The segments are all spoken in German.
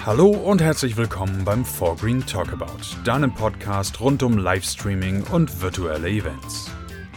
Hallo und herzlich willkommen beim 4Green Talkabout, deinem Podcast rund um Livestreaming und virtuelle Events.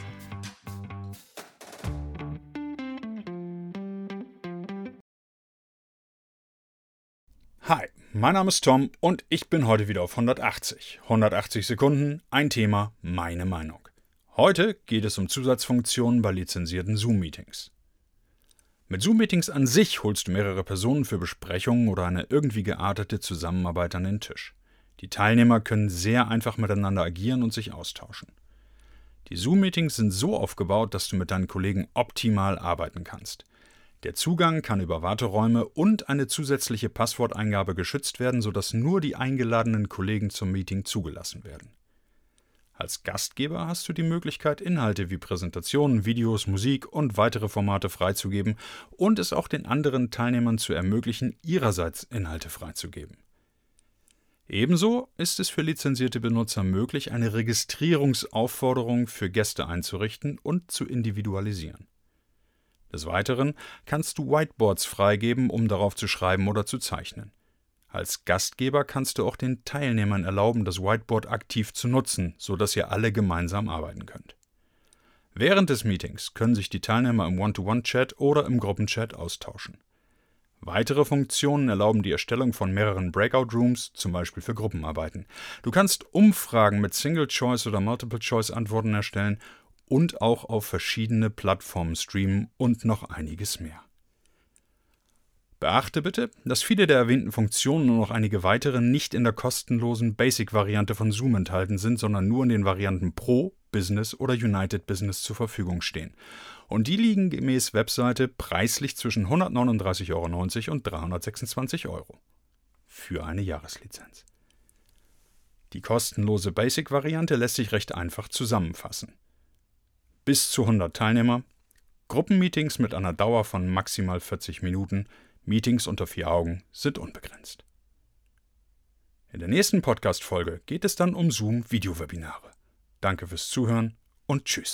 Hi, mein Name ist Tom und ich bin heute wieder auf 180. 180 Sekunden, ein Thema, meine Meinung. Heute geht es um Zusatzfunktionen bei lizenzierten Zoom-Meetings. Mit Zoom-Meetings an sich holst du mehrere Personen für Besprechungen oder eine irgendwie geartete Zusammenarbeit an den Tisch. Die Teilnehmer können sehr einfach miteinander agieren und sich austauschen. Die Zoom-Meetings sind so aufgebaut, dass du mit deinen Kollegen optimal arbeiten kannst. Der Zugang kann über Warteräume und eine zusätzliche Passworteingabe geschützt werden, sodass nur die eingeladenen Kollegen zum Meeting zugelassen werden. Als Gastgeber hast du die Möglichkeit, Inhalte wie Präsentationen, Videos, Musik und weitere Formate freizugeben und es auch den anderen Teilnehmern zu ermöglichen, ihrerseits Inhalte freizugeben. Ebenso ist es für lizenzierte Benutzer möglich, eine Registrierungsaufforderung für Gäste einzurichten und zu individualisieren. Des Weiteren kannst du Whiteboards freigeben, um darauf zu schreiben oder zu zeichnen. Als Gastgeber kannst du auch den Teilnehmern erlauben, das Whiteboard aktiv zu nutzen, sodass ihr alle gemeinsam arbeiten könnt. Während des Meetings können sich die Teilnehmer im One-to-One-Chat oder im Gruppenchat austauschen. Weitere Funktionen erlauben die Erstellung von mehreren Breakout-Rooms, zum Beispiel für Gruppenarbeiten. Du kannst Umfragen mit Single-Choice- oder Multiple-Choice-Antworten erstellen und auch auf verschiedene Plattformen streamen und noch einiges mehr. Beachte bitte, dass viele der erwähnten Funktionen und noch einige weitere nicht in der kostenlosen Basic-Variante von Zoom enthalten sind, sondern nur in den Varianten Pro, Business oder United Business zur Verfügung stehen. Und die liegen gemäß Webseite preislich zwischen 139,90 € und 326 € für eine Jahreslizenz. Die kostenlose Basic-Variante lässt sich recht einfach zusammenfassen. Bis zu 100 Teilnehmer, Gruppenmeetings mit einer Dauer von maximal 40 Minuten, Meetings unter 4 Augen sind unbegrenzt. In der nächsten Podcast-Folge geht es dann um Zoom-Video-Webinare. Danke fürs Zuhören und tschüss.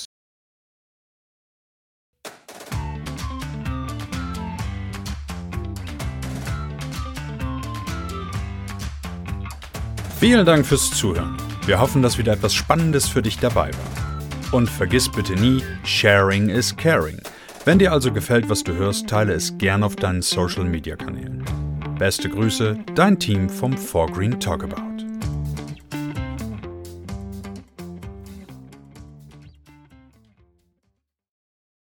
Vielen Dank fürs Zuhören. Wir hoffen, dass wieder etwas Spannendes für dich dabei war. Und vergiss bitte nie, Sharing is Caring. Wenn dir also gefällt, was du hörst, teile es gern auf deinen Social-Media-Kanälen. Beste Grüße, dein Team vom 4Green Talkabout.